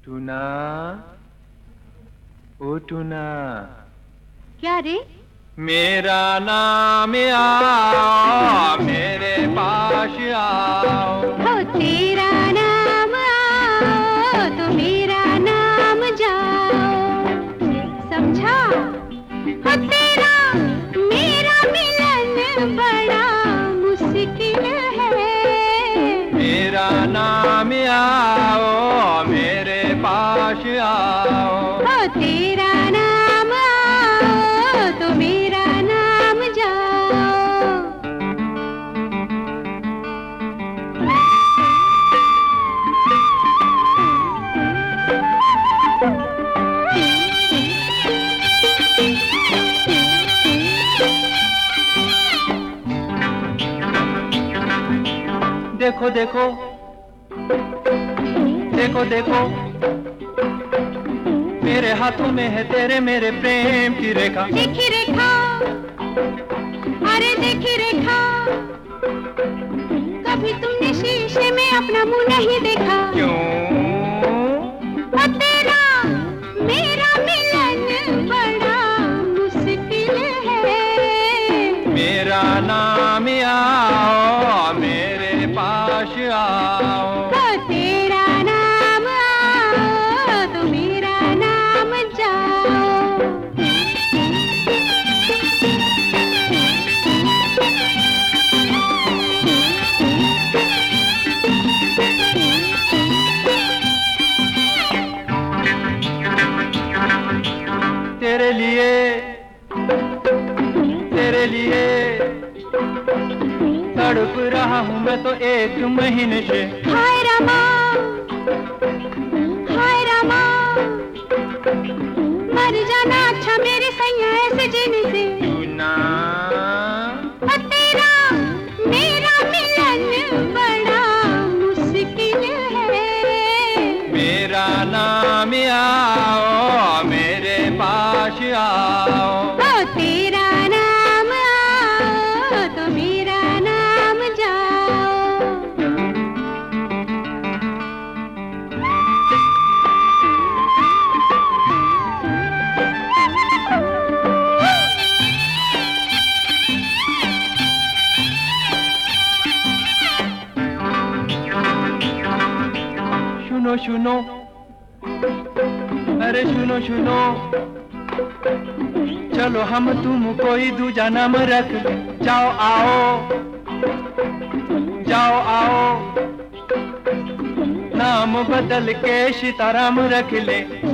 Tuna, ओ tuna. क्या रे? मेरा नाम आओ, मेरे पास आओ। हो तेरा नाम आओ तो मेरा नाम जाओ। समझा? हो तेरा मेरा मिलन बड़ा मुश्किल है। मेरा नाम आओ, मेरे पास आओ। हो तेरा नाम आओ तो मेरा नाम जाओ। देखो देखो, देखो देखो, मेरे हाथों में है तेरे मेरे प्रेम की रेखा। देखी रेखा, अरे देखी रेखा। कभी तुमने शीशे में अपना मुंह नहीं देखा? क्यों? ओ तेरा मेरा मिलन बड़ा मुश्किल है। मेरा नाम आओ, मेरे पास आओ। ओ तेरा नाम आओ तो मेरा नाम जाओ। तेरे लिए, तेरे लिए तड़प रहा हूँ मैं तो 1 महीने से। हाय रामा, हाय रामा, मर जाना अच्छा मेरे सैया ऐसे जीने से। टूना, ओ तेरा मेरा मिलन बड़ा मुश्किल है। मेरा नाम आओ, मेरे पास आओ। ओ तेरा नाम आओ तो मेरा नाम जाओ। सुनो सुनो, अरे सुनो सुनो, चलो हम तुम कोई दूजा नाम रख ले। जाओ आओ, जाओ आओ, नाम बदल के सीताराम रख ले।